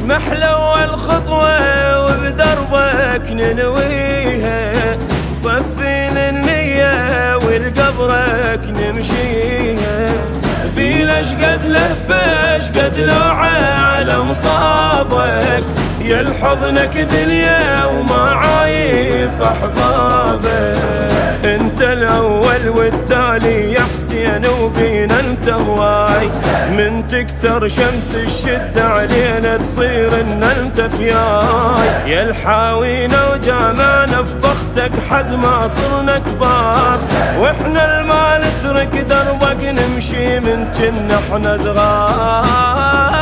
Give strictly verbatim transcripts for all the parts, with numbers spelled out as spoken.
محلو الخطوة وبدربك ننويها، صفين النية والقبرك نمشيها، بيلش قد لهفة شقد لوعة على مصابك، يا الحضنك دنيا وما عايف أحبابك، انت الأول والتالي يا حسين وبينا انت هواي، من تكثر شمس الشدة علينا تصير ان انت فياي، يا الحاوينا وجامعنا ببختك حد ما صرنا كبار، واحنا الما نترك دربك نمشي من جنة احنا صغار،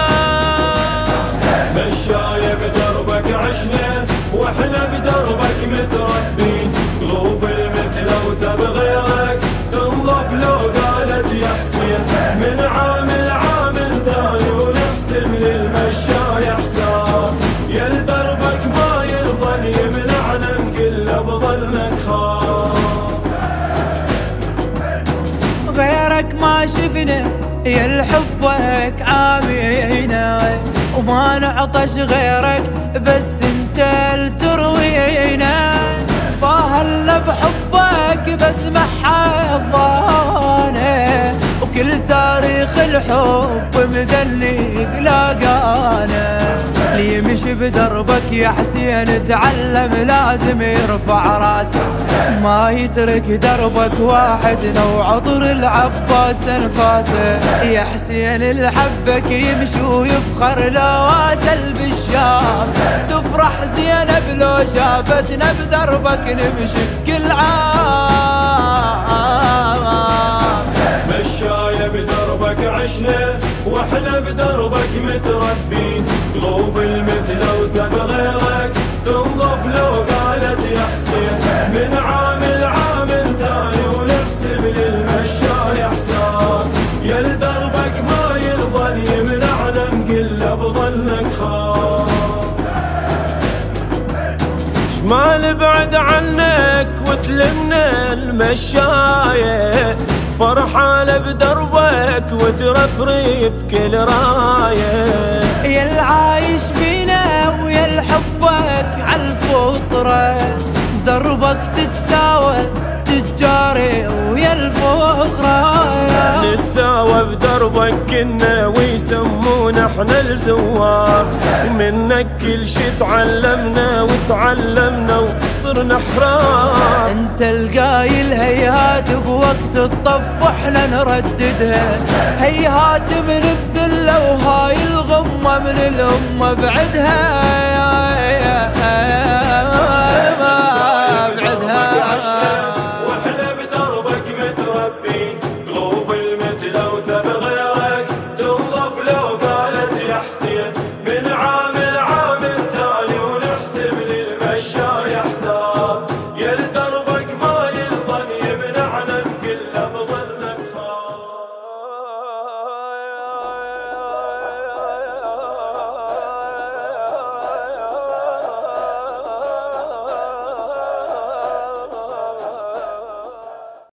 مشاية بدربك عشنا واحنا بدربك متربين، قلوب المتلوثة بغيرك تنظف لو قالت يا حسين، من عام لعام تاني ونحسب للمشاية حساب، يا لدربك ما يرضى يمنعنا كله بظلك خاف، غيرك ما شفنا يا لحبك عامينا، وما نعطش غيرك بس انت التروينا، باهلنا بحبك بس ما حفظانا، وكل تاريخ الحب مدلق لاقانا، اللي يمشي بدربك يا حسين تعلم لازم يرفع راسه، ما يترك دربك واحد نو عطر العباس انفاسه، يا حسين اللي حبك يمشي ويفخر لو واسل بالشام، تفرح زينب لو شافتنا بدربك نمشي بكل عام، مشاية بدربك عشنا واحنا بدربك متربين، قلوب المتلوثة بغيرك تنظف لو قالت يا حسين، من عام لعام تاني ونحسب للمشاية حساب، يا لدربك ما يرضى يمنعنا نقله بظلك خاف، شمال بعد عنك وتلمنا المشاية، فرحانة بدربك وترفرف كل راية، يا العايش بينا ويا الحبك عالفطرة، دربك تتساوى تجاري ويا الفقرة، نتساوى بدربك كنا ويسمونا احنا الزوار، ومنك كل شي تعلمنا وتعلمنا وصرنا احرار، انت القايل هيهات بوقت الطف واحنا نرددها، هيهات من الذلة وهاي الغمة من الأمة بعدها،